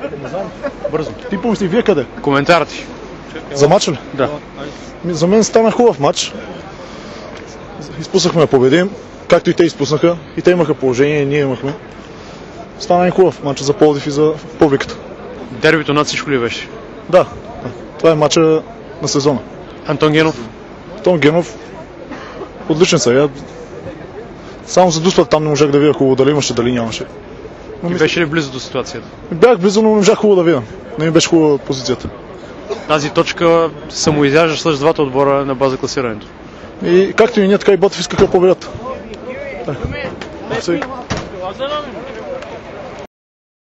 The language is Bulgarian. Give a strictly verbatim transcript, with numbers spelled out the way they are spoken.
Не знам. Бързо. Ти помисли, вие къде? Коментар ти. За матча ли? Да. За мен стана хубав матч. Изпуснахме да победим, както и те изпуснаха. И те имаха положение, и ние имахме. Стана и хубав матч за Пловдив и за публиката. Дербито над всичко ли беше? Да, да. Това е матча на сезона. Антон Генов? Антон Генов, отличен са. Само за Дуспът там не можах да видя хубаво дали имаше, дали нямаше. Но и мисля... беше ли близо до ситуацията? Бях близо, но не можах хубаво да видя. Не ми беше хубава позицията. Тази точка самоизяжда с двата отбора на база класирането. И както и ние, така и Ботев искаха да победят. Да.